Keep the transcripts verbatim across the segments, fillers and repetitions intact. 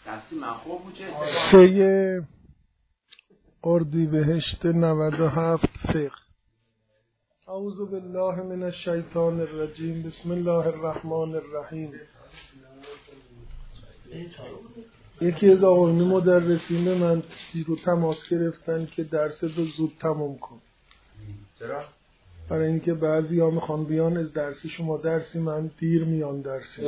دستی منخوب بود چه سه اردیبهشت نود و هفت فقه. اعوذ بالله من الشیطان الرجیم. بسم الله الرحمن الرحیم. یکی از آقایون مدرسین من رو تماس گرفتن که درس رو زود تمام کن. چرا؟ برای اینکه بعضی ها میخوان بیان از درسی شما درسی من دیر میان درسی.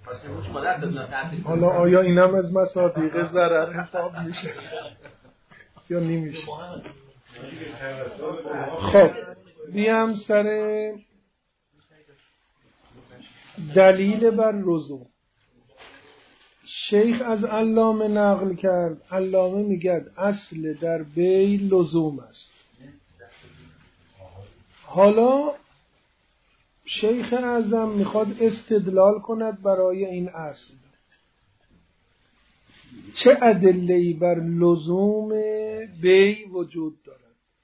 حالا آیا اینم از مصادیق ضرر حساب میشه یا نمیشه؟ خب بیام سر دلیل بر لزوم. شیخ از علامه نقل کرد. علامه میگه اصل در بی لزوم است. حالا شیخ اعظم میخواد استدلال کند برای این اصل. چه ادله‌ای بر لزوم بی وجود دارد؟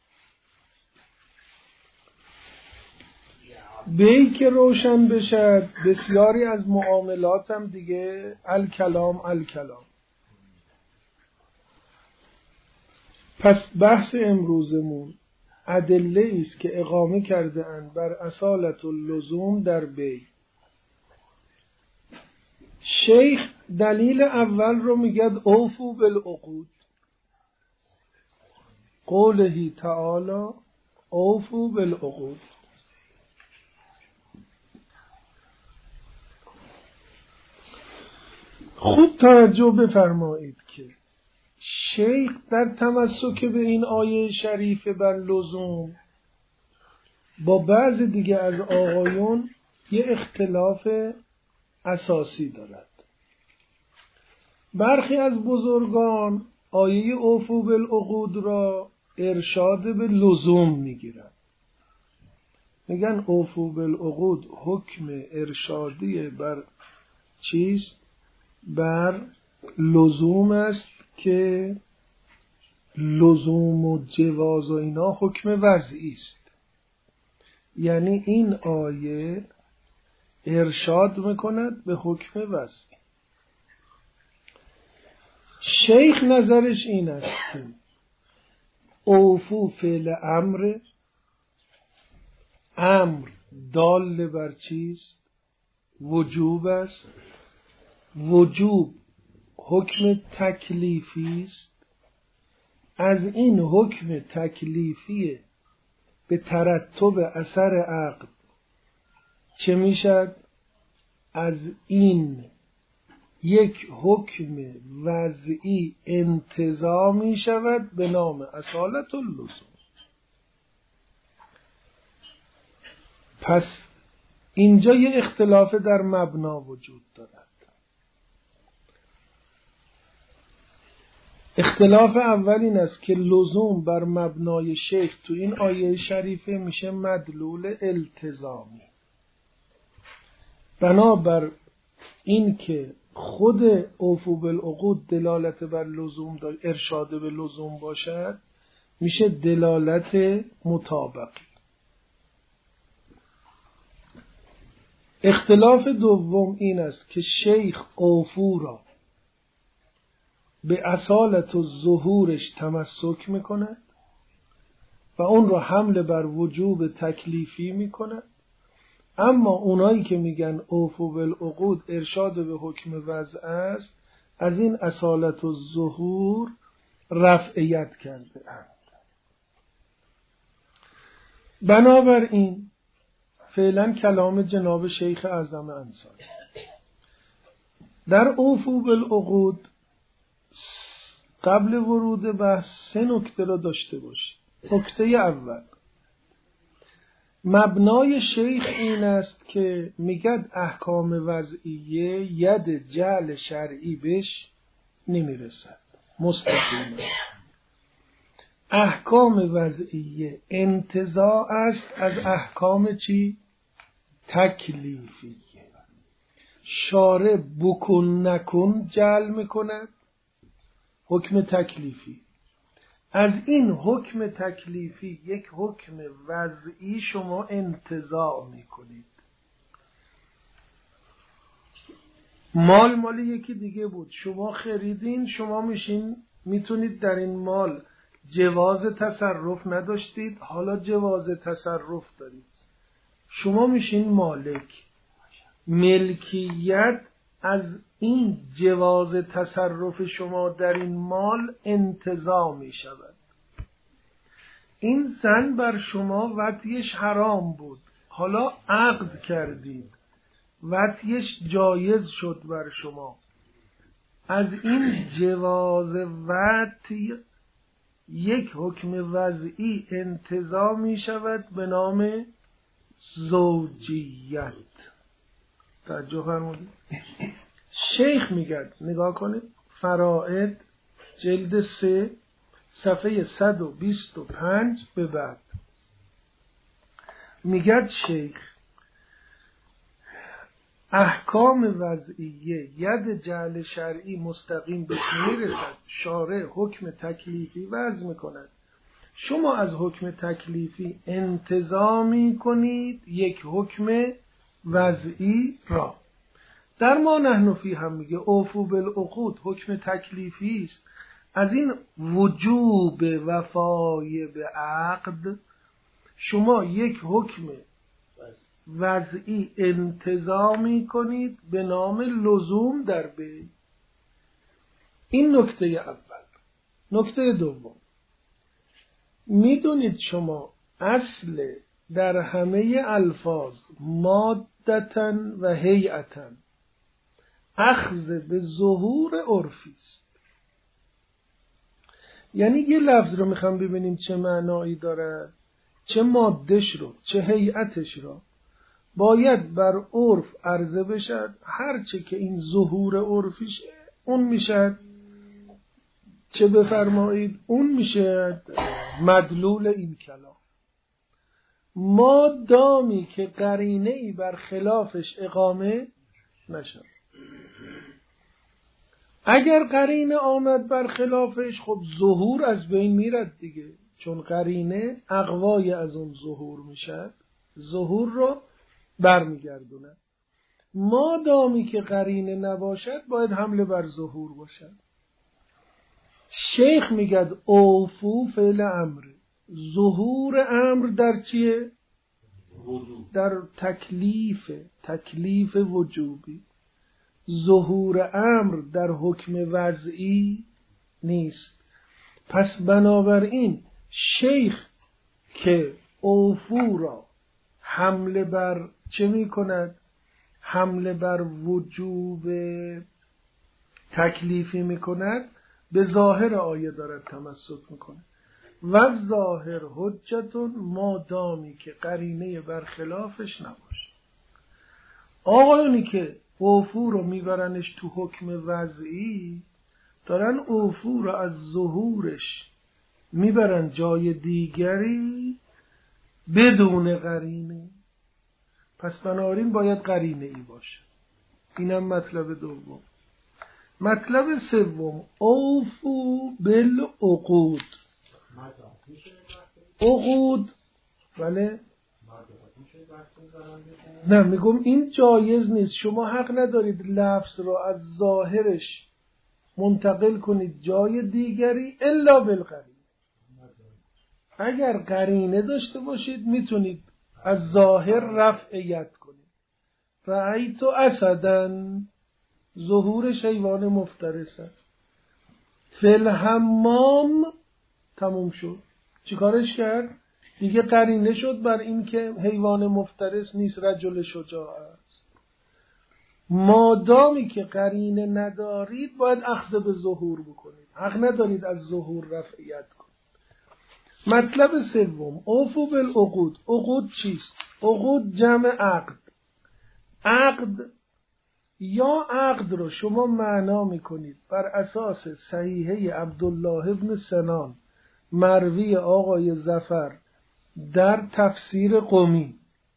بی که روشن بشد بسیاری از معاملات هم دیگه الکلام الکلام. پس بحث امروزمون ادله است که اقامه کرده اند بر اصالت اللزوم در بی. شیخ دلیل اول رو میگه اوفو بالعقود. قوله تعالی اوفو بالعقود. خوب توجه بفرمایید که شیخ در تمسک به این آیه شریف بر لزوم با بعض دیگه از آقایون یه اختلاف اساسی دارد. برخی از بزرگان آیه اوفو بالعقود را ارشاد به لزوم میگیرند. میگن اوفو بالعقود حکم ارشادی بر چیست؟ بر لزوم است که لزوم و جواز و اینا حکم وضعی است. یعنی این آیه ارشاد میکند به حکم وضعی. شیخ نظرش این است که اوفو فعل امر، امر دال بر چیست؟ وجوب است. وجوب حکم تکلیفی است. از این حکم تکلیفی به ترتب اثر عقد چه میشد؟ از این یک حکم وضعی انتزاع می شود به نام اصالت اللزوم. پس اینجا یه اختلاف در مبنا وجود دارد. اختلاف اول این است که لزوم بر مبنای شیخ تو این آیه شریفه میشه مدلول التزامی. بنابر این که خود اوفو بالعقود دلالت بر لزوم داره، ارشاد به لزوم باشد، میشه دلالت مطابقی. اختلاف دوم این است که شیخ اوفو را به اصالت و ظهورش تمسک میکند و اون را حمل بر وجوب تکلیفی میکند. اما اونایی که میگن اوفو بالعقود ارشاد به حکم وضع است، از این اصالت و ظهور رفعیت کرده اند. بنابراین فعلا کلام جناب شیخ اعظم انصاری در اوفو بالعقود قبل ورود بحث سه نکته را داشته باشید. نکته اول، مبنای شیخ این است که میگد احکام وضعیه ید جعل شرعی بهش نمیرسد، مستقیما. احکام وضعیه انتزاع است از احکام چی؟ تکلیفیه. شارع بکن نکن جعل میکند حکم تکلیفی. از این حکم تکلیفی یک حکم وضعی شما انتزاع میکنید. مال مال یکی دیگه بود، شما خریدین، شما میشین میتونید در این مال جواز تصرف نداشتید، حالا جواز تصرف دارید، شما میشین مالک. ملکیت از این جواز تصرف شما در این مال انتزاع می شود. این زن بر شما وطیش حرام بود، حالا عقد کردید، وطیش جایز شد بر شما. از این جواز وطی یک حکم وضعی انتزاع می شود به نام زوجیت. توجه فرمودید؟ شیخ میگه، نگاه کنید، فرائد جلد سه صفحه صد و بیست و پنج به بعد میگه شیخ احکام وضعیه ید جعل شرعی مستقیم به میرسد، شارع حکم تکلیفی وضع میکند، شما از حکم تکلیفی انتزاع میکنید یک حکم وضعی را. در ما نحن فی هم میگه اوفو بالعقود حکم تکلیفی است، از این وجوب وفای به عقد شما یک حکم وضعی انتزاع میکنید به نام لزوم در بی. این نکته اول. نکته دوم، میدونید شما اصل در همه الفاظ مادتن و هیئتن اخذ به ظهور عرفی است. یعنی یه لفظ رو میخوام ببینیم چه معنایی داره، چه مادهش رو چه هیئتش رو باید بر عرف عرضه بشد، هرچه که این ظهور عرفیش اون میشد چه بفرمایید اون میشه مدلول این کلام. ما دامی که قرینه ای بر خلافش اقامه نشد. اگر قرینه آمد بر خلافش خب ظهور از بین میرد دیگه، چون قرینه اقوای از اون ظهور میشد، ظهور رو برمیگردونه. ما دامی که قرینه نباشد باید حمله بر ظهور باشد. شیخ میگه اوفو فعل امر، ظهور امر در چیه؟ در تکلیف، تکلیف وجوبی. ظهور امر در حکم وضعی نیست. پس بنابراین شیخ که اوفو را حمله بر چه می کند؟ حمله بر وجوب تکلیفی می کند، به ظاهر آیه دارد تمسک می کند. و ظاهر حجتون ما دامی که قرینه برخلافش نباشه. آقایونی که اوفو رو میبرنش تو حکم وضعی، دارن اوفو رو از ظهورش میبرن جای دیگری بدون قرینه. پس بنابراین باید قرینه ای باشه. اینم مطلب دوم. مطلب سوم، اوفو بالعقود. عقود بله نه، میگم این جایز نیست. شما حق ندارید لفظ را از ظاهرش منتقل کنید جای دیگری الا بالقرینه. اگر قرینه داشته باشید میتونید از ظاهر رفعیت کنید. رأیت اسدن، ظهور حیوان مفترس است. فی الحمام تموم شد. چیکارش کرد؟ دیگه قرینه شد بر این که حیوان مفترس نیست، رجل شجاع است. مادامی که قرینه ندارید باید اخذ به ظهور بکنید، حق ندارید از ظهور رفعیت کنید. مطلب سوم، اوفو بالعقود. عقود چیست؟ عقود جمع عقد. عقد یا عقد رو شما معنا میکنید بر اساس صحیحه عبدالله ابن سنان مروی آقای ظفر در تفسیر قمی.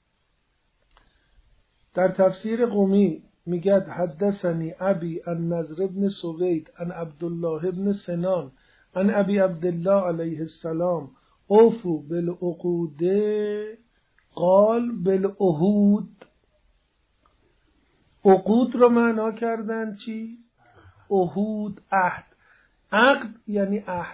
در تفسیر قمی میگه حدثنی ابی عن نضر ابن سوید عن عبدالله ابن سنان عن ابی عبدالله علیه السلام اوفو بالعقود قال بالعهود. عقود رو معنا کردن چی؟ عهود، عهد. عقد یعنی عهد.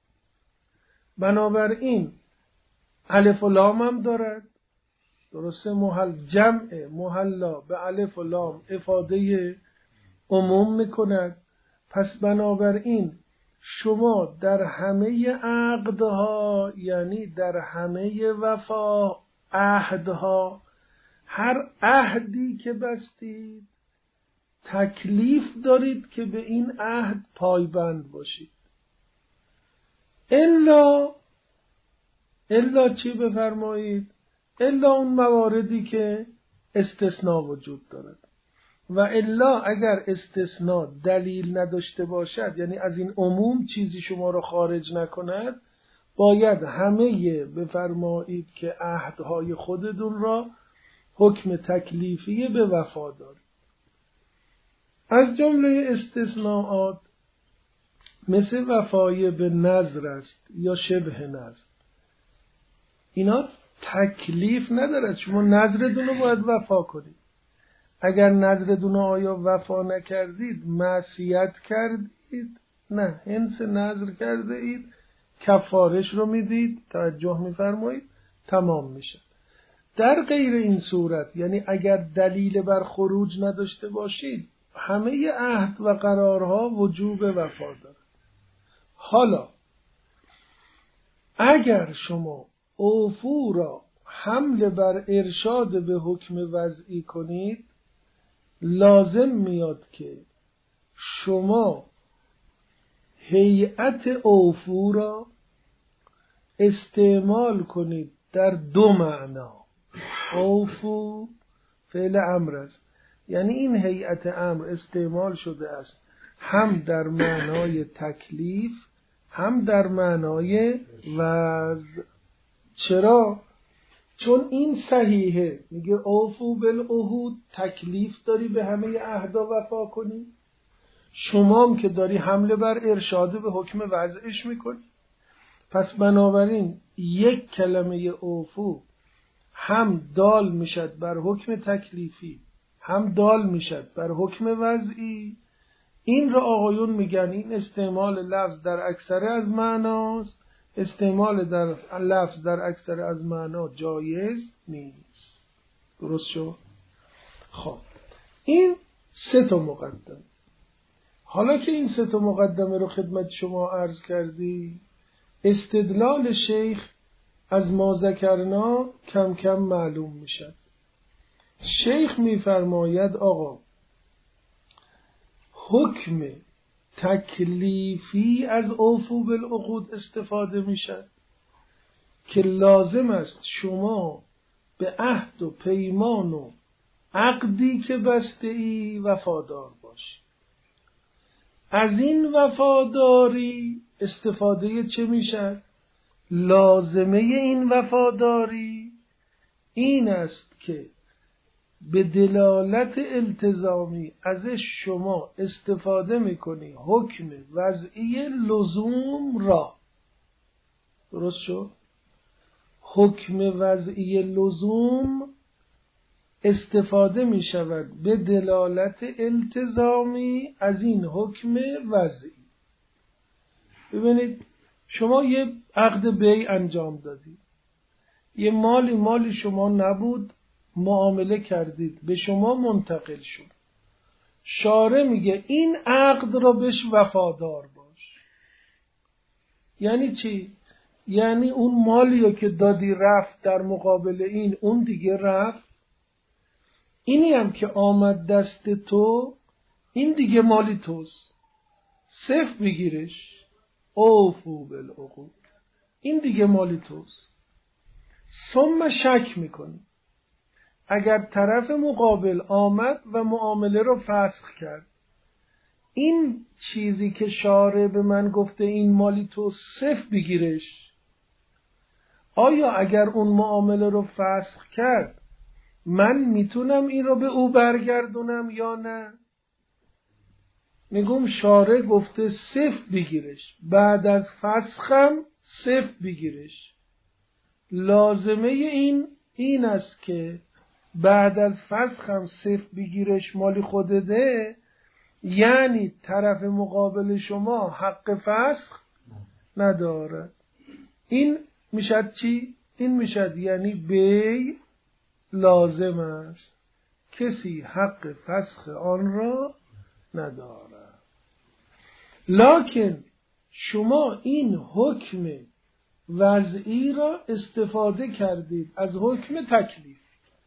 بنابراین الف و لام هم دارد، درسته؟ محل جمع محلا به الف و لام افاده عموم میکند. پس بنابراین شما در همه عقدها، یعنی در همه وفا عهدها، هر عهدی که بستید تکلیف دارید که به این عهد پایبند باشید. الا الا چی بفرمایید؟ الا اون مواردی که استثناء وجود دارد. و الا اگر استثناء دلیل نداشته باشد، یعنی از این عموم چیزی شما را خارج نکند، باید همه بفرمایید که عهدهای خودتون را حکم تکلیفی به وفا دارید. از جمله استثناءات مثل وفای به نذر است یا شبه نذر. اینا تکلیف ندارد، شما نذرتون رو باید وفا کنید. اگر نذرتون رو آیا وفا نکردید معصیت کردید؟ نه، هنس نذر کرده اید، کفارش رو میدید، توجه میفرمایید، تمام میشه. در غیر این صورت، یعنی اگر دلیل بر خروج نداشته باشید، همه عهد و قرارها وجوب وفا دارد. حالا اگر شما اوفو را حمل بر ارشاد به حکم وضعی کنید، لازم میاد که شما هیئت اوفو را استعمال کنید در دو معنا. اوفو فعل امر است، یعنی این هیئت امر استعمال شده است هم در معنای تکلیف هم در معنای وضع. چرا؟ چون این صحیحه، میگه اوفو بالعهود، تکلیف داری به همه عهدا وفا کنی، شما هم که داری حمله بر ارشاد به حکم وضعش میکنی. پس بنابراین یک کلمه اوفو هم دال میشد بر حکم تکلیفی، هم دال میشد بر حکم وضعی. این را آقایون میگن این استعمال لفظ در اکثر از معناست، استعمال در لفظ در اکثر از معنا جایز نیست. درست شد؟ خب این سه تا مقدمه. حالا که این سه تا مقدمه رو خدمت شما عرض کردی، استدلال شیخ از ما ذکرنا کم کم معلوم میشد. شیخ میفرماید آقا حکم تکلیفی از اوفو بالعقود استفاده میشد که لازم است شما به عهد و پیمان و عقدی که بسته ای وفادار باشی. از این وفاداری استفاده چه میشد؟ لازمه این وفاداری این است که به دلالت التزامی ازش شما استفاده میکنی حکم وضعی لزوم را. درست شد؟ حکم وضعی لزوم استفاده میشود به دلالت التزامی از این حکم وضعی. ببینید شما یه عقد بیع انجام دادید، یه مالی مالی شما نبود، معامله کردید، به شما منتقل شد. شارع میگه این عقد را بهش وفادار باش. یعنی چی؟ یعنی اون مالی رو که دادی رفت، در مقابل این اون دیگه رفت، اینی هم که آمد دست تو این دیگه مالی توست، صفر بگیرش، اوفو بالعقود، این دیگه مالی توست. ثم شک میکنی اگر طرف مقابل آمد و معامله رو فسخ کرد، این چیزی که شارع به من گفته این مالی تو صفر بگیرش، آیا اگر اون معامله رو فسخ کرد من میتونم این رو به او برگردونم یا نه؟ میگم شارع گفته صفر بگیرش، بعد از فسخم صفر بگیرش. لازمه این این است که بعد از فسخ هم صفر بگیرش مالی خودته، یعنی طرف مقابل شما حق فسخ نداره. این میشد چی؟ این میشد یعنی بی لازم است، کسی حق فسخ آن را نداره. لکن شما این حکم وضعی را استفاده کردید از حکم تکلیف.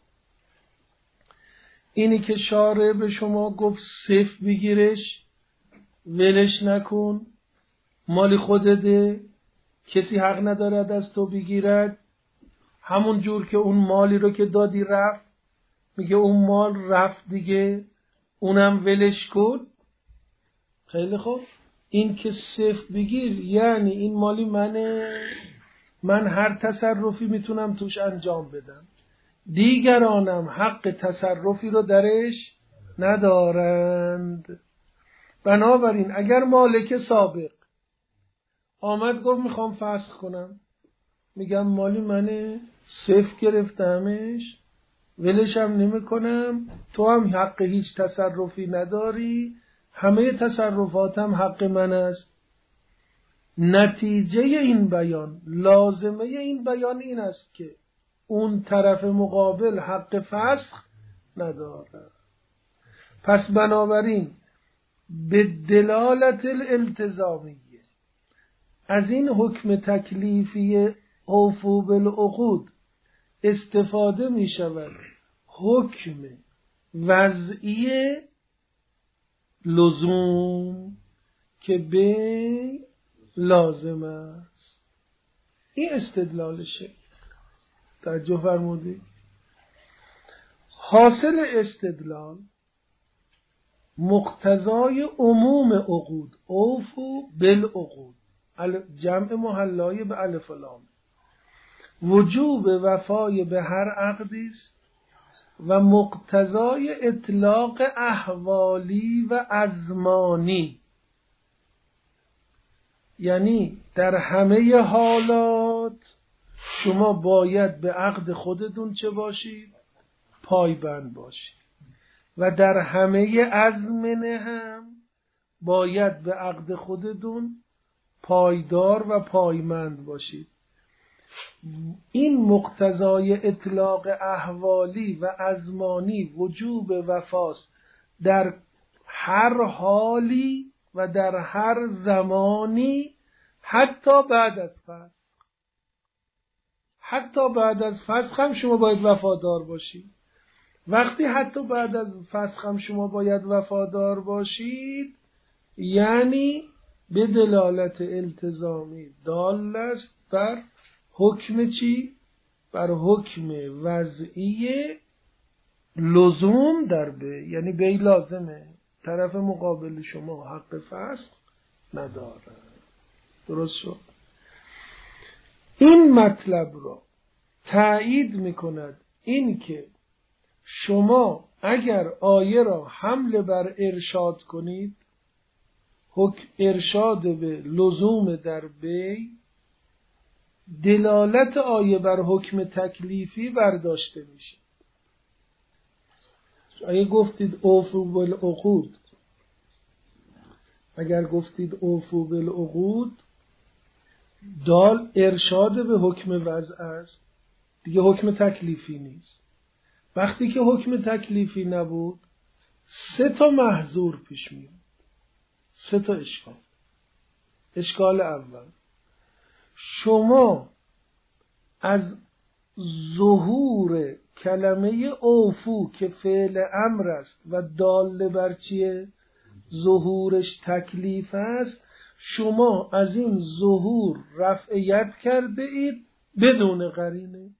اینی که شارع به شما گفت صفر بگیرش، ولش نکن، مال خودته، کسی حق ندارد از تو بگیرد، همون جور که اون مالی رو که دادی رفت، میگه اون مال رفت دیگه، اونم ولش کن. خیلی خوب، این که صفر بگیر یعنی این مالی منه، من هر تصرفی میتونم توش انجام بدم، دیگرانم حق تصرفی رو درش ندارند. بنابراین اگر مالک سابق آمد گفت میخوام فسخ کنم، میگم مالی منه، صفر گرفتمش، ولشم نمی کنم، تو هم حق هیچ تصرفی نداری، همه تصرفاتم حق من است. نتیجه این بیان، لازمه این بیان این است که اون طرف مقابل حق فسخ نداره. پس بنابراین به دلالت الالتزامیه از این حکم تکلیفی اوفو بالعقود استفاده می شود حکم وضعی لزوم که به لازم است. این استدلالشه. توجه فرمودید؟ حاصل استدلال مقتضای عموم عقود، اوفو بالعقود، جمع محلای به الف و لام، وجوب وفای به هر عقدی است و مقتضای اطلاق احوالی و ازمانی، یعنی در همه حالات شما باید به عقد خودتون چه باشید؟ پایبند باشید، و در همه ازمنه هم باید به عقد خودتون پایدار و پایمند باشید. این مقتضای اطلاق احوالی و ازمانی وجوب وفاست در هر حالی و در هر زمانی، حتی بعد از فسخ. حتی بعد از فسخ هم شما باید وفادار باشید. وقتی حتی بعد از فسخ هم شما باید وفادار باشید، یعنی به دلالت التزامی دال است بر حکم چی؟ بر حکم وضعی لزوم در به، یعنی به لازمه، طرف مقابل شما حق فسخ نداره. درست شد؟ این مطلب را تایید میکند این که شما اگر آیه را حمل بر ارشاد کنید، حکم ارشاد به لزوم در بی، دلالت آیه بر حکم تکلیفی برداشته میشه. اگر گفتید اوفو بالعقود، اگر گفتید اوفو بالعقود، دال ارشاد به حکم وضع است، دیگه حکم تکلیفی نیست. وقتی که حکم تکلیفی نبود، سه تا محظور پیش میاد، سه تا اشکال. اشکال اول، شما از ظهور کلمه اوفو که فعل امر است و دال بر چیه؟ ظهورش تکلیف است، شما از این ظهور رفعیت کرده اید بدون قرینه.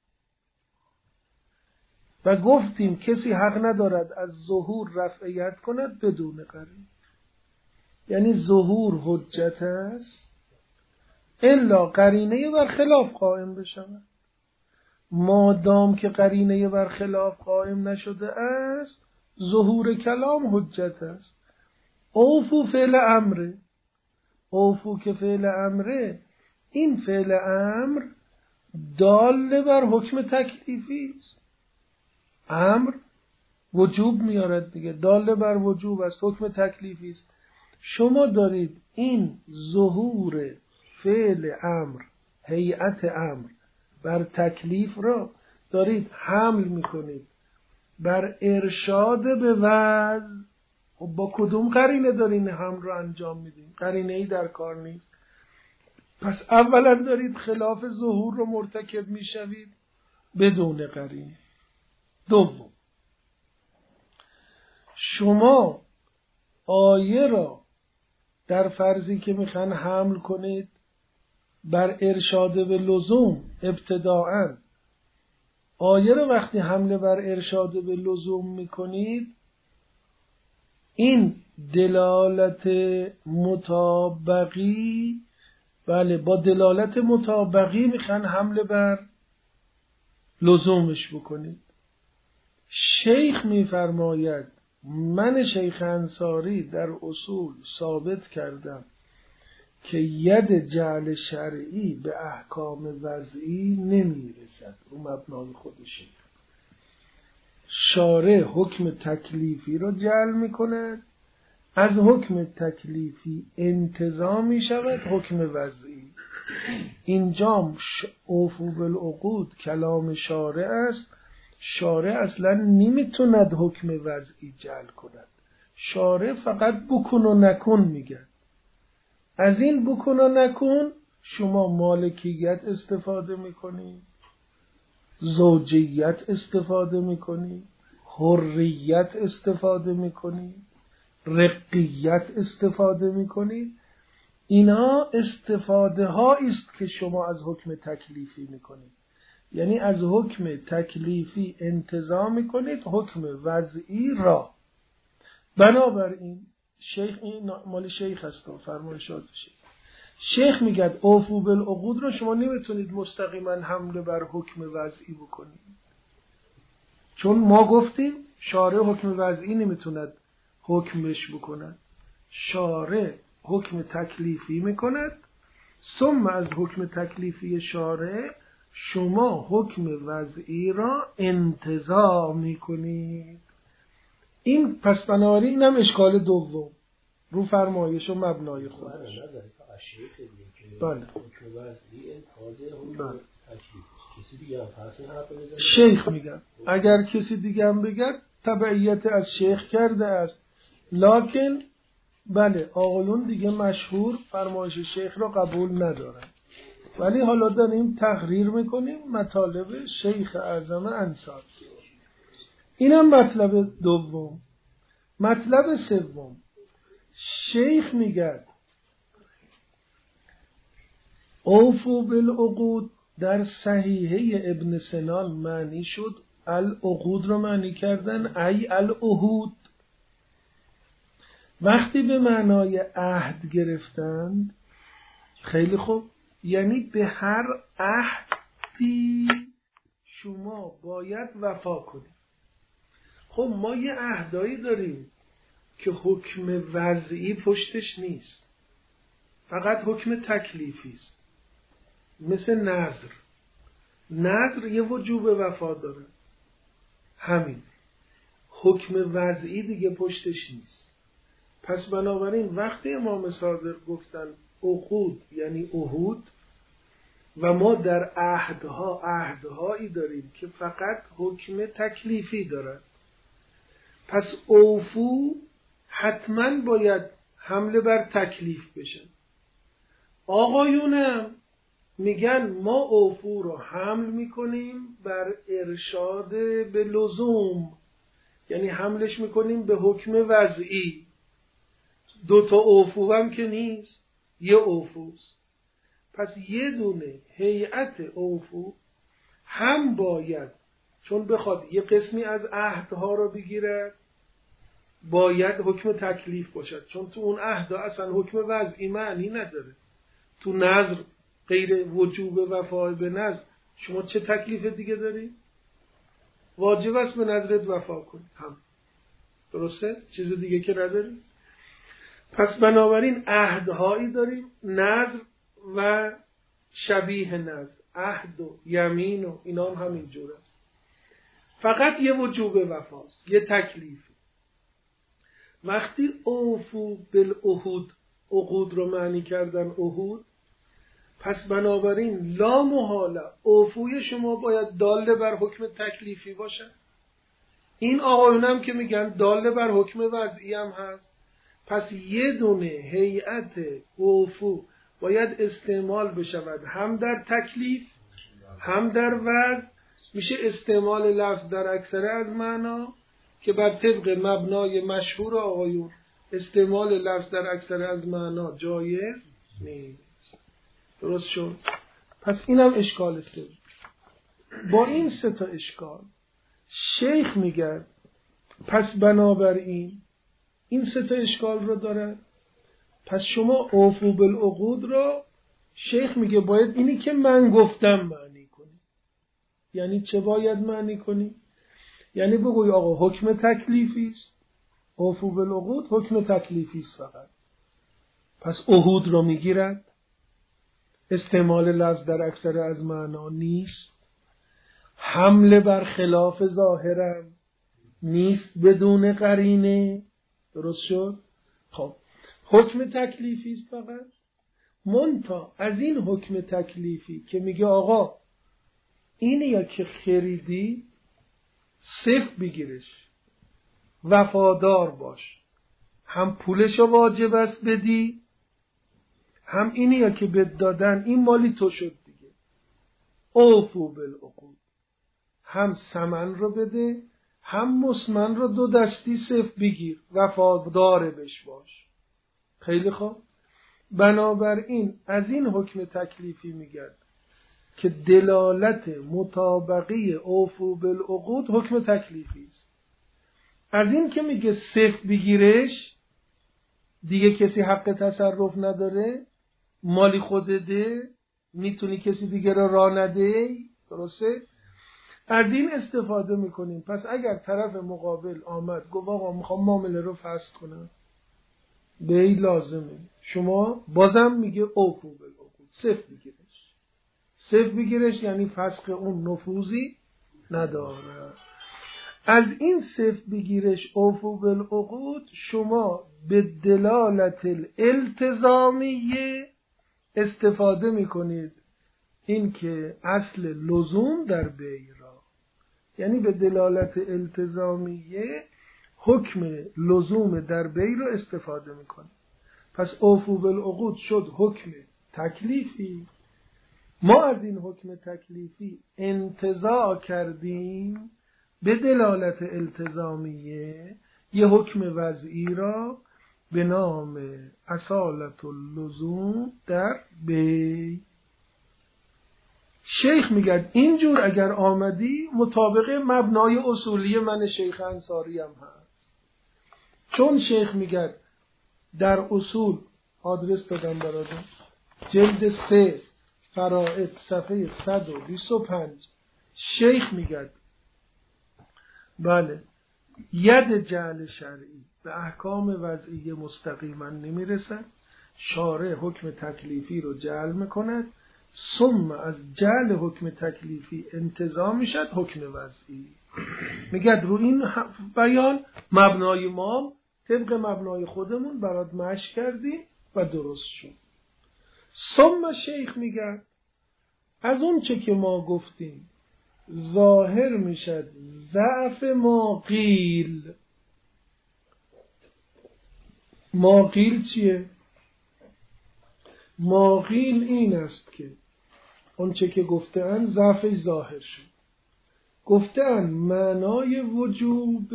و گفتیم کسی حق ندارد از ظهور رفعیت کند بدون قرینه، یعنی ظهور حجت است الا قرینه بر خلاف قائم بشود. مادام که قرینه بر خلاف قائم نشده است، ظهور کلام حجت است. اوفو فعل امره، اوفو که فعل امره، این فعل امر دال بر حکم تکلیفی است. امر وجوب میارد دیگه، داله بر وجوب است، حکم تکلیفی است. شما دارید این ظهور فعل امر، هیئت امر بر تکلیف را دارید حمل میکنید بر ارشاد به وضع. خب با کدوم قرینه دارین حمل رو انجام میدین؟ قرینه ای در کار نیست. پس اولا دارید خلاف ظهور رو مرتکب میشوید بدون قرینه. دوم، شما آیه را در فرضی که میخوان حمل کنید بر ارشاد به لزوم، ابتداءً آیه را وقتی حمله بر ارشاد به لزوم میکنید، این دلالت مطابقی، بله با دلالت مطابقی میخوان حمله بر لزومش بکنید. شیخ میفرماید، من شیخ انصاری در اصول ثابت کردم که ید جعل شرعی به احکام وضعی نمیرسد. رو مبنای خود شیخ شارع حکم تکلیفی رو جعل میکند، از حکم تکلیفی انتزاع می شود حکم وضعی. اینجا اوفو بالعقود کلام شارع است. شارع اصلا نمیتوند حکم وضعی جعل کند. شارع فقط بکن و نکن میگه. از این بکن و نکن شما مالکیت استفاده میکنی، زوجیت استفاده میکنی، حریت استفاده میکنی، رقیت استفاده میکنی. اینا استفاده هایی است که شما از حکم تکلیفی میکنید. یعنی از حکم تکلیفی انتزاع میکنید حکم وضعی را. بنابراین شیخ، این مال شیخ هست، فرمایشات شیخ. شیخ میگه اوفو بالعقود رو شما نمیتونید مستقیما حمله بر حکم وضعی بکنید، چون ما گفتیم شارع حکم وضعی نمیتوند حکمش بکند. شارع حکم تکلیفی میکند، ثم از حکم تکلیفی شارع شما حکم وضعی را انتزاع میکنید. این پس بنابراین هم اشکال دوم رو فرمایش و مبنای خودش. بله. بله. شیخ میگن اگر کسی دیگه هم بگه تبعیت از شیخ کرده است، لکن بله آقایون دیگه مشهور فرمایش شیخ را قبول ندارن، ولی حالا داریم تقریر میکنیم مطالب شیخ اعظم انصاری. اینم مطلب دوم. مطلب سوم، شیخ میگه اوفو بالعقود در صحیحه ابن سنان معنی شد، العقود رو معنی کردن ای العهود. وقتی به معنای عهد گرفتند خیلی خوب، یعنی به هر عهدی شما باید وفا کنید. خب ما یه عهدایی داریم که حکم وضعی پشتش نیست، فقط حکم تکلیفی است، مثل نذر. نذر یه وجوب وفا داره، همین حکم وضعی دیگه پشتش نیست. پس بنابراین وقتی امام صادق گفتن عقود یعنی عهود، و ما در عهدها عهدهایی داریم که فقط حکم تکلیفی دارن، پس اوفو حتما باید حمله بر تکلیف بشن. آقایونم میگن ما اوفو رو حمل میکنیم بر ارشاد به لزوم، یعنی حملش میکنیم به حکم وضعی. دو تا اوفو هم که نیست، یه اوفوست. پس یه دونه هیئت اوفو هم باید، چون بخواد یه قسمی از عهدها رو بگیرد، باید حکم تکلیف باشد، چون تو اون عهد اصلا حکم وضعی معنی نداره. تو نذر غیر وجوب وفای به نذر شما چه تکلیف دیگه داری؟ واجب است به نذرت وفا کنی، هم درسته؟ چیز دیگه که نداری. پس بنابراین عهدهایی داریم، نذر و شبیه نذر، عهد و یمین و اینا هم همین جور است. فقط یه وجوب وفاست، یه تکلیفی. وقتی اوفو بالعهود، عقود رو معنی کردن عهود، پس بنابراین لا محاله اوفوی شما باید داله بر حکم تکلیفی باشه. این آقایون هم که میگن داله بر حکم وضعی هم هست. پس یه دونه هیئت اوفو باید استعمال بشود هم در تکلیف هم در وضع. میشه استعمال لفظ در اکثر از معنا که بر طبق مبنای مشهور آقایون استعمال لفظ در اکثر از معنا جایز نیست. درست شد؟ پس اینم اشکال سه. با این سه تا اشکال شیخ میگه پس بنابراین این سه تا اشکال رو داره. پس شما اوفو بالعقود رو شیخ میگه باید اینی که من گفتم معنی کنی. یعنی چه باید معنی کنی؟ یعنی بگوی آقا حکم تکلیفی است، اوفو بالعقود حکم تکلیفی است فقط. پس عهود رو میگیرد، استعمال لفظ در اکثر از معنا نیست، حمله بر خلاف ظاهرم نیست بدون قرینه. درست شد؟ خب حکم تکلیفی است فقط. منتها از این حکم تکلیفی که میگه آقا اینی یا که خریدی صف بگیرش، وفادار باش، هم پولشو واجب است بدی، هم اینی یا که بد دادن این مالی تو شد دیگه، اوفو بالعقود، هم ثمن رو بده هم مسمن رو دو دستی صف بگیر، وفادار بش باش. خیلی خوب. بنابراین از این حکم تکلیفی میگه که دلالت مطابقی اوفو بالعقود حکم تکلیفی است. از این که میگه صف بگیرش دیگه کسی حق تصرف نداره، مالی خودته، میتونی کسی دیگه را راه نده. درسته؟ از این استفاده میکنیم. پس اگر طرف مقابل آمد گفت آقا میخوام معامله رو فسخ کنم، بی لازمه، شما بازم میگه اوفو بالعقود، صف بگیرش. صف بگیرش یعنی فسخ اون نفوذی نداره. از این صف بگیرش اوفو بالعقود شما به دلالت الالتزامیه استفاده میکنید، این که اصل لزوم در بی را، یعنی به دلالت التزامیه حکم لزوم در بی را استفاده میکنید. پس اوفو بالعقود شد حکم تکلیفی. ما از این حکم تکلیفی انتزاع کردیم به دلالت التزامیه یه حکم وضعی را به نام اصالت اللزوم در بی. شیخ میگه اینجور اگر آمدی مطابق مبنای اصولی من شیخ انصاری هم هست. چون شیخ میگه در اصول، آدرس دادم براتون، جلد سه فرائض صفحه صد و بیست و پنج، شیخ میگه بله ید جعل شرعی به احکام وضعی مستقیما نمیرسد، شارع حکم تکلیفی رو جعل میکند، ثم از جعل حکم تکلیفی انتزاع میشد حکم وضعی. میگه رو این بیان مبنای ما طبق مبنای خودمون برات مشق کردی و درست شد. ثم شیخ میگه از اون چه که ما گفتیم ظاهر میشد ضعف ما قیل. ما قیل چیه؟ ما قیل این است که اون چه که گفتن ضعفش ظاهر شد. گفتن معنای وجوب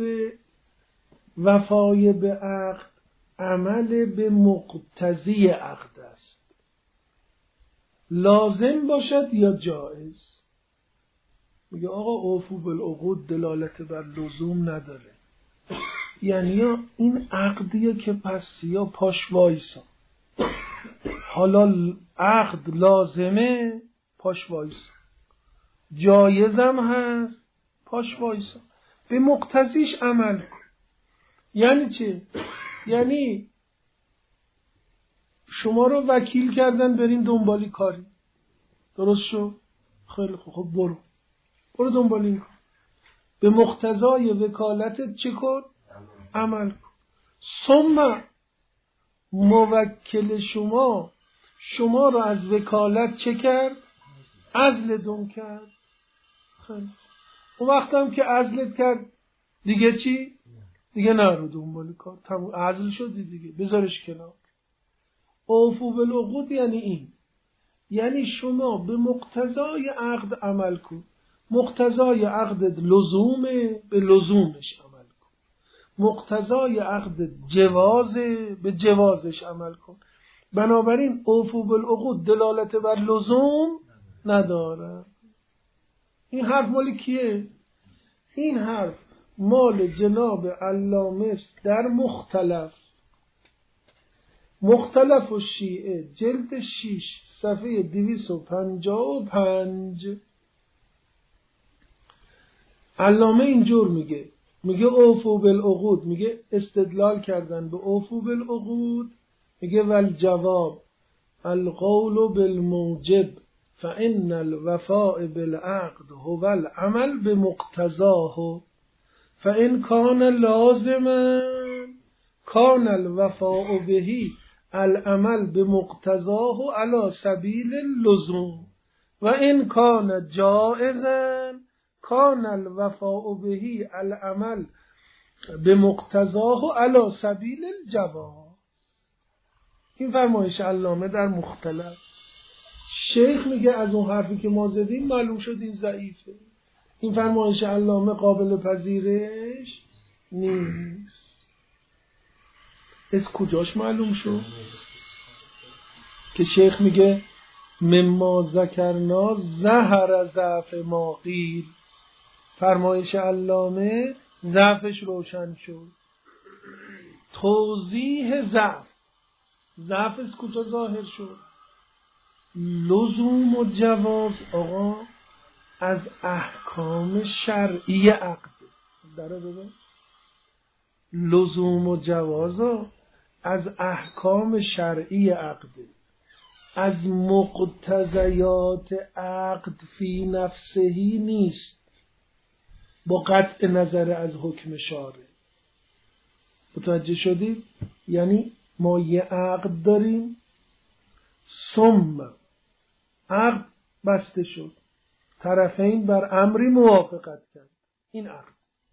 وفای به عقد عمل به مقتضی عقد است، لازم باشد یا جائز. میگه آقا اوفو بالعقود دلالت بر لزوم نداره، یعنی این عقدیه که پس یا پاش وایسا، حالا عقد لازمه پاش وایسا، جایزم هست پاش وایسا، به مقتضیش عمل کن. یعنی چه؟ یعنی شما رو وکیل کردن برین دنبالی کاری، درست شد؟ خیلی خوب، خب برو برو دنبال این کار. به مقتضای وکالتت چه کن؟ عمل کن. ثم موکل شما شما رو از وکالت چه کرد؟ عزل دون کرد. خیلی اون وقت هم که عزلت کرد دیگه چی؟ دیگه نرو دنبال کار، تموم، عزل شدی دیگه، بذارش کنار. اوفو بالعقود یعنی این، یعنی شما به مقتضای عقد عمل کن. مقتضای عقد لزومه، به لزومش عمل کن. مقتضای عقد جوازه، به جوازش عمل کن. بنابراین اوفو بالعقود دلالت بر لزوم نداره. این حرف مال کیه؟ این حرف مال جناب علامه است در مختلف مختلف و شیعه جلد شیش صفحه دویست و پنجاه و پنج. علامه اینجور میگه میگه اوفو بالعقود، میگه استدلال کردن به اوفو بالعقود، میگه والجواب القول بالموجب فإن الوفاء بالعقد هو العمل بمقتضاه فإن كان لازما كان الوفاء به العمل بمقتضاه على سبيل اللزوم وإن كان جائزا كان الوفاء به العمل بمقتضاه على سبيل الجواز. این فرمایش علامه در مختلف. شیخ میگه از اون حرفی که ما زدیم معلوم شد این ضعیفه. این فرمایش علامه قابل پذیرش نیست. از کجاش معلوم شد؟ که شیخ میگه مما ذکرنا ظهر ضعف ما قیل. فرمایش علامه ضعفش روشن شد. توضیح ضعف، ضعف از کجا ظاهر شد؟ لزوم و جواز آقا از احکام شرعی عقد داره. ببین لزوم و جواز از احکام شرعی عقد، از مقتضیات عقد فی نفسهی نیست، با قطع نظر از حکم شارع. متوجه شدید؟ یعنی ما یه عقد داریم، ثم عقد بسته شد، طرفین بر امری موافقت کرد، این عقد.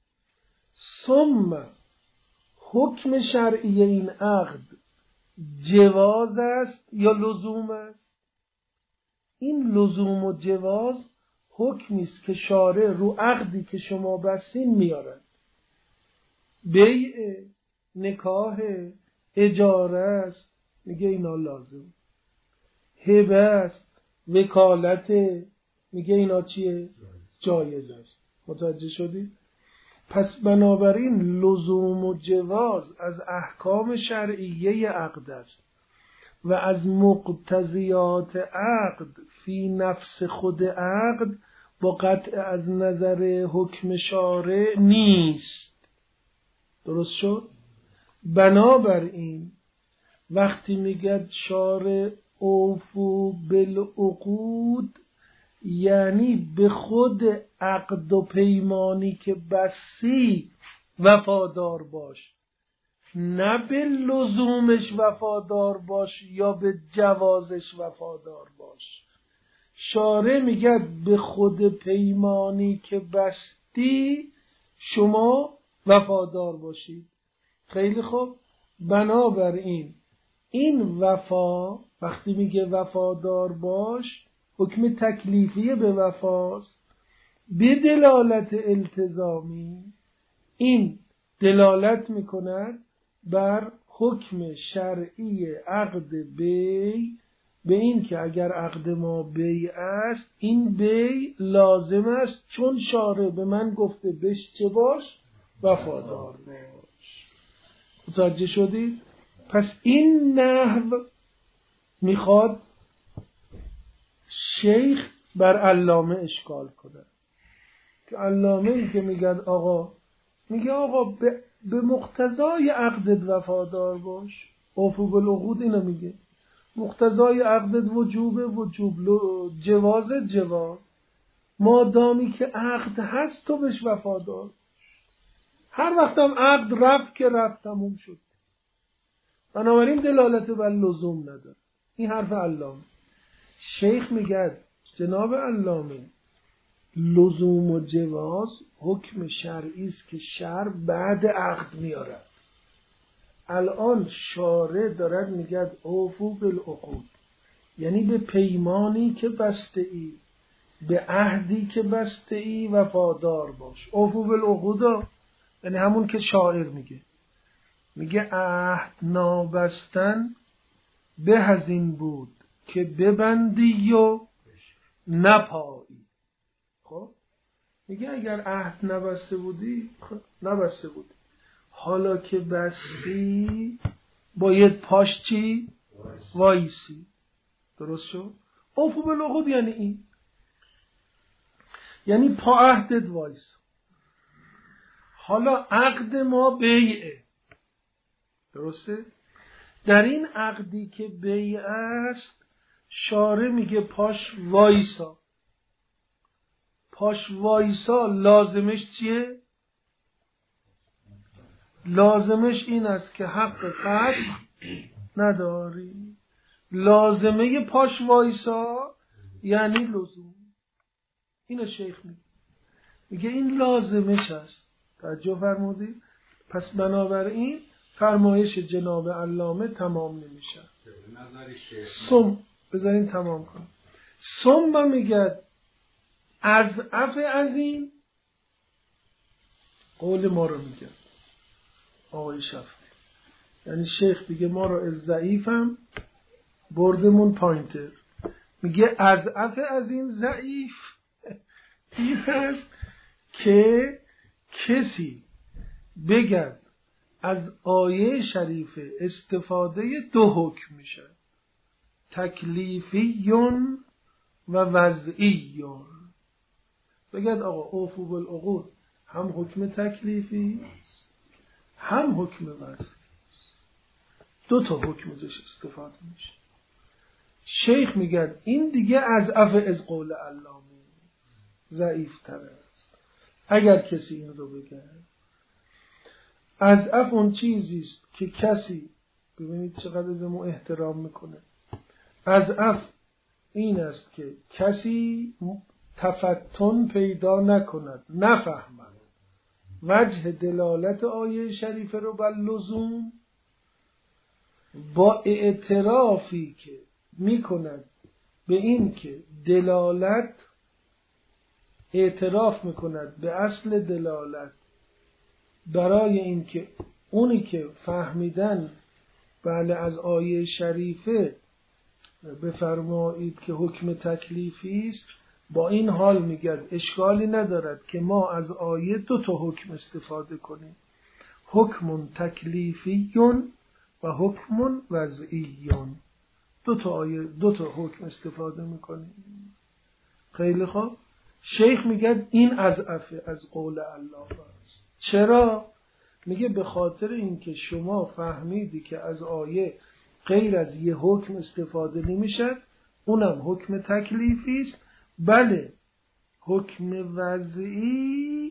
ثم حکم شرعی این عقد جواز است یا لزوم است؟ این لزوم و جواز حکمی است که شارع رو عقدی که شما بستین میارن. بیع، نکاح، اجاره است، میگه اینا لازم. هبه است، وکالت، میگه اینا چیه؟ جایز است. متوجه شدید؟ پس بنابراین لزوم و جواز از احکام شرعیه عقد است و از مقتضیات عقد فی نفس خود عقد با قطع از نظر حکم شارع نیست. درست شد؟ بنابراین وقتی میگه شارع اوفو بالعقود یعنی به خود عقد و پیمانی که بسی وفادار باش، نه به لزومش وفادار باش یا به جوازش وفادار باش. شارع میگه به خود پیمانی که بستی شما وفادار باشید. خیلی خوب. بنابراین این وفا وقتی میگه وفادار باش حکم تکلیفی به وفاست، به دلالت التزامی این دلالت میکند بر حکم شرعی عقد بی، به این که اگر عقد ما بی است این بی لازم است چون شارع به من گفته بش چه باش؟ وفادار باش. متوجه شدید؟ پس این نحو میخواد شیخ بر علامه اشکال کنه که علامه ای که میگه آقا میگه آقا به, به مقتضای عقدت وفادار باش. اوفو بالعقود اینو میگه. مقتضای عقدت وجوب وجوب، جواز جواز. مادامی که عقد هست تو بهش وفادار. هر وقتم عقد رفت که رفت تموم شد. بنابراین دلالت بر لزوم نداره. این حرف علامه. شیخ میگه جناب علامه لزوم و جواز حکم شرعی است که شرع بعد عقد میاره. الان شارع دارد میگه اوفو بالعقود، یعنی به پیمانی که بسته ای، به عهدی که بسته ای وفادار باش. اوفو بالعقود یعنی همون که شاعر میگه میگه عهد نابستن به از این بود که ببندی و نپایی. خب میگه اگر عهد نبسته بودی خب نبسته بودی، حالا که بستی باید پاش چی؟ وایسی. درست شد؟ اوفو بالعقود یعنی این، یعنی پا عهدت وایس. حالا عقد ما بیعه، درسته؟ در این عقدی که بیع است شارع میگه پاش وایسا. پاش وایسا لازمش چیه؟ لازمش این است که حق قصد نداری. لازمه پاش وایسا یعنی لزوم. اینو شیخ میگه، میگه این لازمش است. توجه فرمودید؟ پس بنابراین فرمایش جناب علامه تمام نمیشه. سم بذارین تمام کنم. سم میگه از عف از این قول ما رو میگه آقای شفعی، یعنی شیخ میگه ما رو از ضعیفم بردمون پایینتر. میگه از عف از این ضعیف این هست که کسی بگد از آیه شریفه استفاده دو حکم میشه، تکلیفیون و وضعیون. بگد آقا اوفو بالعقود هم حکم تکلیفی هم حکم وضعی، دو تا حکم ازش استفاده میشه. شیخ میگه این دیگه از عف از قول علامه ضعیف تره است. اگر کسی این رو بگه از عف اون چیزیست که کسی، ببینید چقدر ازمو احترام میکنه، از عف این است که کسی تفتن پیدا نکند، نفهمد وجه دلالت آیه شریفه رو بر لزوم، با اعترافی که میکند به این که دلالت اعتراف میکند به اصل دلالت، برای این که اونی که فهمیدن بله از آیه شریفه بفرمایید که حکم تکلیفی است، با این حال میگه اشکالی ندارد که ما از آیه دو تا حکم استفاده کنیم، حکم تکلیفیون و حکم وضعیون. دو تا آیه دو تا حکم استفاده میکنیم. خیلی خوب. شیخ میگه این از عفو از قول علامه است. چرا؟ میگه به خاطر اینکه شما فهمیدی که از آیه غیر از یه حکم استفاده نمیشه، اونم حکم تکلیفی است. بله حکم وضعی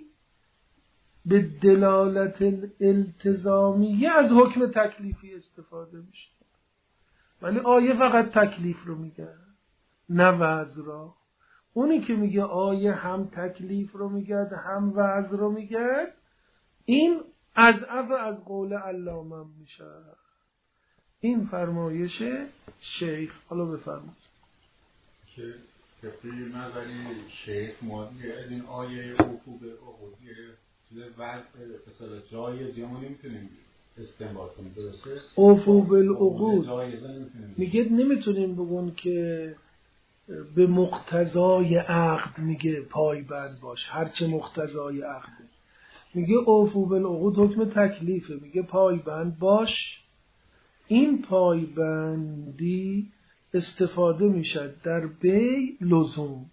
به دلالت التزامیه از حکم تکلیفی استفاده میشه، ولی آیه فقط تکلیف رو میگه نه وضع را. اونی که میگه آیه هم تکلیف رو میگه هم وضع رو میگه، این از عفو از قول علامه میشه. این فرمایش شیخ. حالا بفرمایید که کفی نظری شیخ مادیه از این آیه اوفو به عقودیه چیز وقت مثلا جایز یا ما نمیتونیم استنباط کنیم، درسته؟ اوفو بالعقود میگه نمیتونیم بگون که به مقتضای عقد میگه پایبند باش، هرچه مقتضای عقده. میگه اوفو بالعقود حکم تکلیفه، میگه پایبند باش. این پایبندی استفاده میشه در بی لزوم.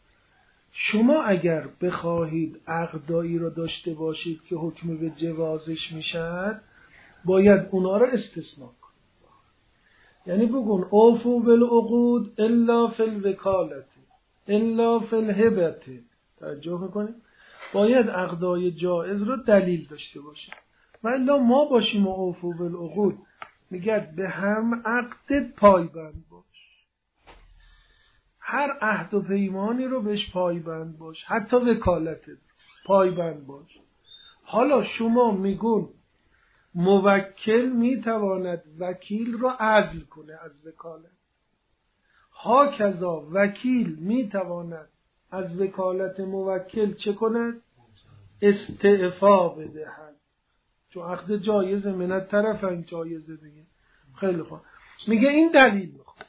شما اگر بخواهید عقدایی را داشته باشید که حکم به جوازش میشد، باید اونا را استثناء کنید. یعنی بگون اوفو بالعقود الا فی الوکالت الا فی الهبت توجه میکنیم باید عقدای جائز رو دلیل داشته باشه و الا ما باشیم و اوفو بالعقود میگه به هم عقدت پایبند باش، هر عهد و پیمانی رو بهش پایبند باش، حتی وکالتت پایبند باش. حالا شما میگون موکل میتواند وکیل رو عزل کنه از وکالت، ها کذا وکیل میتواند از وکالت موکل چه کند؟ استعفا بدهد، چون عقد جایز منت طرفین جایزه دیگه. خیلی خوب، میگه این دلیل میخواد.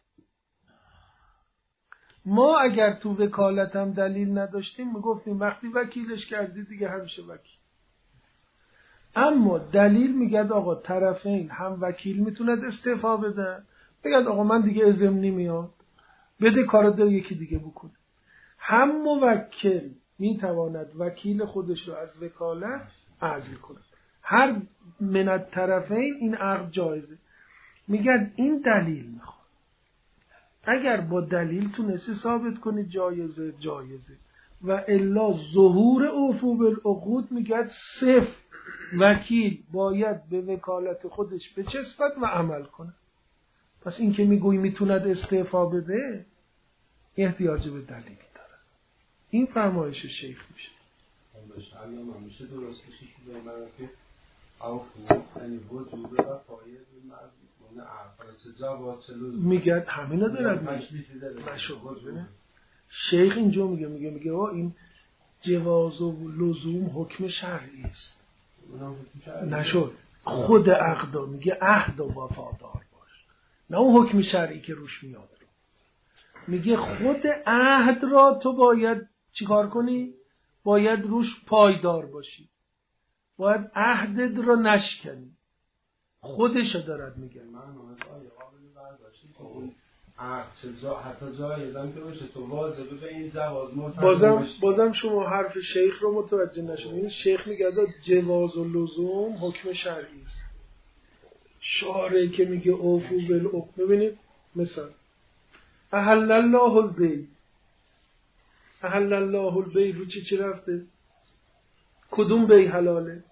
ما اگر تو وکالت هم دلیل نداشتیم میگفتیم وقتی وکیلش کردی دیگه همیشه وکیل. اما دلیل میگه آقا طرفین هم وکیل میتوند استعفا بده، میگه آقا من دیگه ازم نمیاد بده کارو در یکی دیگه بکنه. هم موکل میتواند وکیل خودش رو از وکالت عزل کنه، هر من الطرفین این عقد جایزه. میگن این دلیل میخواد، اگر با دلیل تونستی ثابت کنی جایزه جایزه و الا ظهور اوفو بالعقود میگه صفر وکیل باید به وکالت خودش بچسبد و عمل کنه. پس این که میگوی میتوند استعفا بده احتیاج به دلیل داره. این فرمایش شیخ میشه. باشه الان میشه درست کشید که من که اوفو یعنی وجود و فایده مرد میگه همینو دارد نشد. شیخ اینجا میگه میگه میگه این جواز و لزوم حکم شرعی است. نشد خود عقد میگه عهد و وفادار باش، نه اون حکم شرعی که روش میاد رو. میگه خود عهد را تو باید چیکار کنی؟ باید روش پایدار باشی، باید عهدت رو نشکنی. خودشو دارد میگه. من آیا قابل برداشتی که اون عقد جا حتی جایزم که باشه تو واجبه به این جواز مرتبط بازم بازم شما حرف شیخ رو متوجه نشدید. شیخ میگه جواز و لزوم حکم شرعی است. شارع که میگه اوفو بالعقود، ببینید مثلا احل الله البیع، احل الله البیع رو چی چی رفته؟ کدوم بیع حلاله؟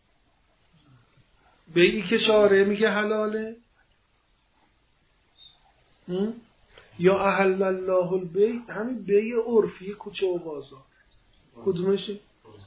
بیعی که شارع میگه حلاله یا احل الله البیع همین بیع عرفی کوچه و بازار؟ کدومشه؟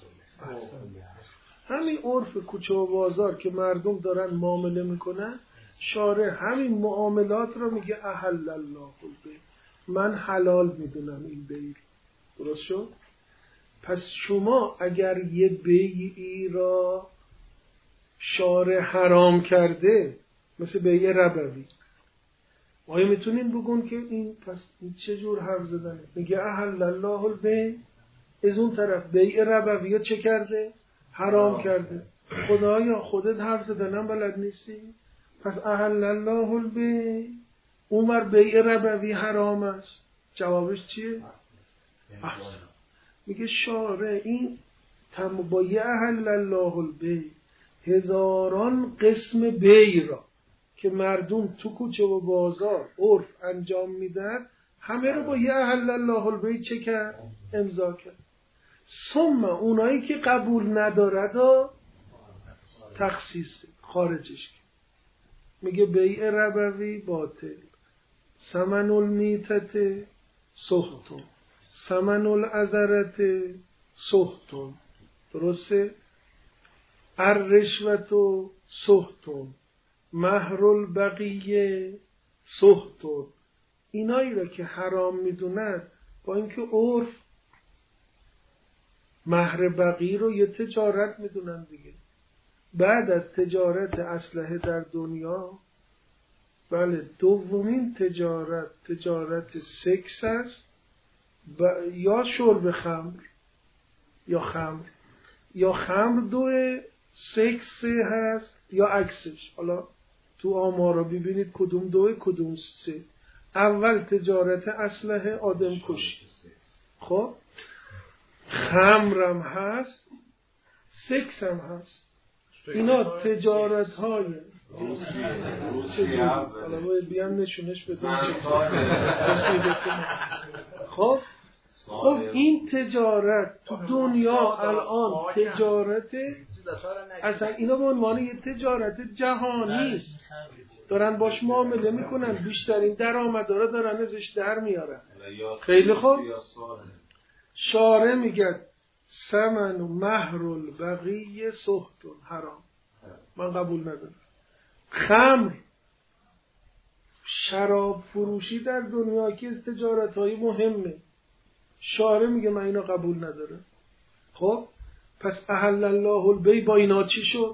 همین عرف کوچه و بازار که مردم دارن معامله میکنن، شارع همین معاملات رو میگه احل الله البیع، من حلال میدونم این بیع. درست شد؟ پس شما اگر یه بیعی را شارع حرام کرده مثل بیع ربوی، آیا میتونین بگون که این پس این چه جور حرف زدنه؟ میگه احل الله البیع، از اون طرف بیع ربوی چه کرده؟ حرام کرده. خدایا خودت حرف زدنم بلد نیستی؟ پس احل الله البیع، اونور بیع ربوی حرام است. جوابش چیه؟ احسن. میگه شارع این تم با یه احل الله البیع هزاران قسم بیع را که مردم تو کوچه و بازار عرف انجام میدن همه رو با یه احل الله البیع چه کرد؟ امضا کرد. ثم اونایی که قبول ندارد و تخصیص خارجش کرد. میگه بیع ربوی باطل، ثمن المیتت سحتون، ثمن العذرت سحتون، درسته؟ الرشوت سحتون، مهر البقیه سحتون. اینایی را که حرام میدونن با اینکه عرف مهر بقیه رو یه تجارت میدونن دیگه. بعد از تجارت اسلحه در دنیا، بله دومین تجارت تجارت سکس است، یا شرب خمر یا خمر یا خمر دوه، سکس هست یا عکسش. حالا تو آمارا ببینید کدوم دوه کدوم سه. اول تجارت اسلحه آدم کشی، خب خمرم هست، سکس هم هست. اینا تجارت های حالا باید بیان نشونش بدون خب خب این تجارت تو دنیا الان تجارت اصلا اینا به عنوان یه تجارت جهانی است، دارن باش معامله میکنن، بیشترین درآمدا رو دارن ازش در میارن. خیلی خوب، شارع میگه ثمن و مهر البقیه سحت حرام، من قبول ندارم. خمر، شراب فروشی در دنیا که از تجارت‌های مهمه، شارع میگه من اینو قبول ندارم. خب پس احل الله البیع با اینا چی شد؟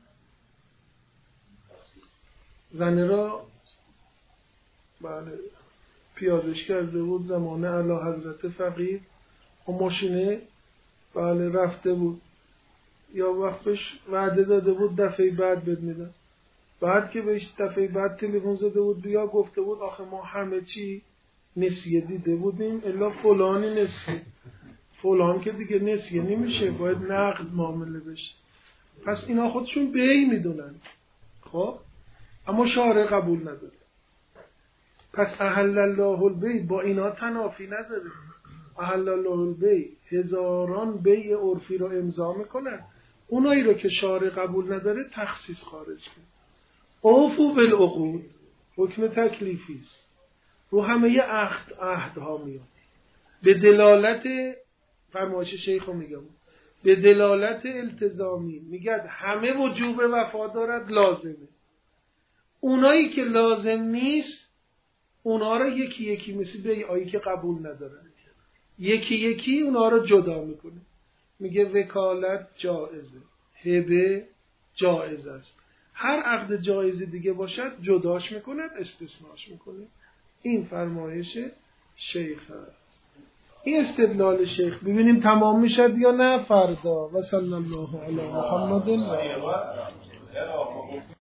زنه را بله پیادش کرده بود زمانه اعلی حضرت فقید و ماشینه بله رفته بود، یا وقت بهش وعده داده بود دفعه بعد بد میدن، بعد که بهش دفعه بعد تلفن زده بود بیا، گفته بود آخه ما همه چی نسیه دیده بودیم الا فلانی نسیه، فلان که دیگه نسیه نمیشه، باید نقد معامله بشه. پس اینا خودشون بیع میدونن. خب اما شارع قبول نداره. پس احل الله البیع با اینا تنافی نداره. احل الله البیع هزاران بیع عرفی رو امضا میکنن، اونایی رو که شارع قبول نداره تخصیص خارج کنه. اوفوا بالعقود حکم تکلیفی است، رو همه عهد عهدها میاد. به دلالت فرمایش شیخو میگم، به دلالت التزامی میگه همه وجوب وفا دارد، لازمه. اونایی که لازم نیست اونا رو یکی یکی مثل بیعایی که قبول ندارن یکی یکی اونا رو جدا میکنه. میگه وکالت جائزه، هبه جائز است، هر عقد جایز دیگه باشد جداش میکند، استثناش میکنه. این فرمایش شیخ هست. این استدلال شیخ ببینیم تمام میشد یا نه فردا. و صلی الله علی محمد.